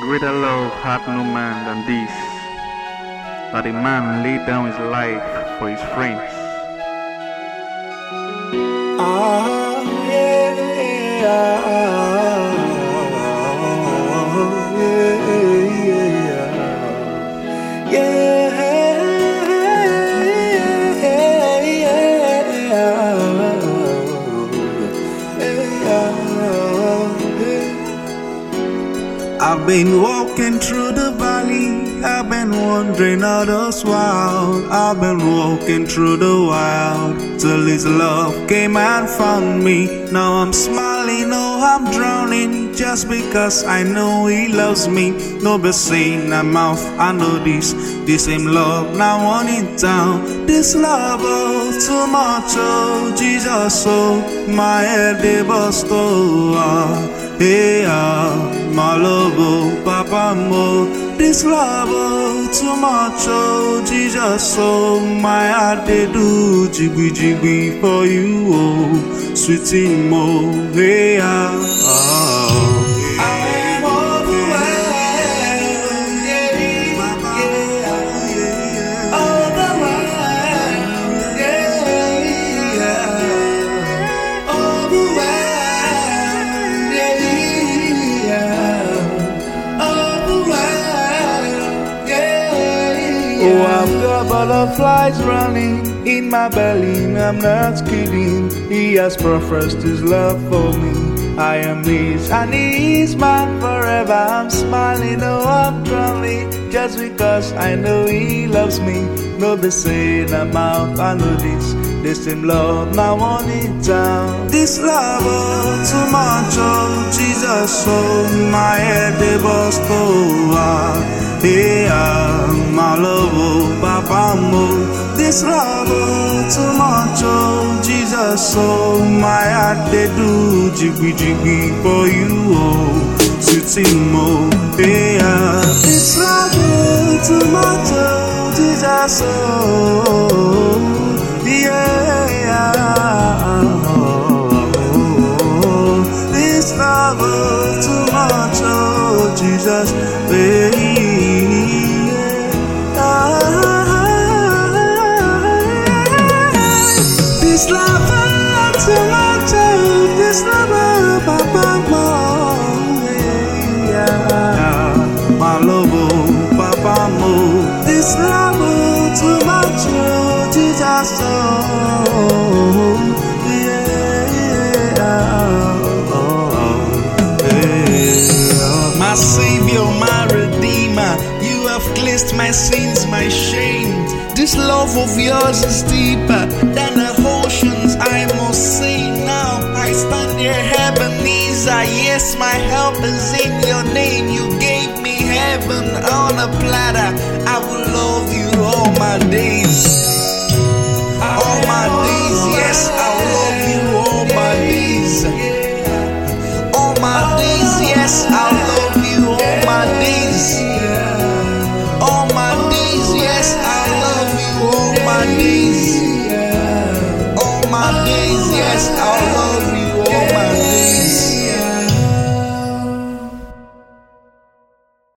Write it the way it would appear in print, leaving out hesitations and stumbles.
greater love hath no man than this, that a man lay down his life for his friends. I've been walking through the valley, I've been wandering out the wild. I've been walking through the wild till His love came and found me. Now I'm smiling, oh I'm drowning, just because I know He loves me. No be saying I'm mouth, I know this same love now on in town. This love, oh too much, oh Jesus, oh my head they bust, oh hey, my love, oh, Papa, mo. This love, oh, too much, oh, Jesus, oh, my heart, they do, jiggy, jiggy for you, oh, sweetie, mo, hey, Oh, I've got butterflies running in my belly, and I'm not kidding. He has professed His love for me. I am His and He is mine forever. I'm smiling, oh I'm drowning, just because I know He loves me. No be saying I'm out, I know this same love now on in town. This love, oh, too much, oh, Jesus, oh, my head, they bust, oh, hey, my love, oh, Papa, mo. This love, oh, too much, oh, Jesus, oh, my heart, they do, jiggy, jiggy for you, oh, sweetie, mo, hey, this love, oh, too much, oh, Jesus, oh, this love, oh, too much, oh, Jesus, this love, oh, too much, oh, this love, oh, Papa, my love, oh, Papa, mo. This love, oh, too much, oh, Jesus, oh, my Savior, my Redeemer, you have cleansed my sins, my shame. This love of yours is deeper than the oceans, I must say. Now I stand here, Ebenezer. Yes, my help is in your name. You gave me heaven on a platter. I will love you all my days.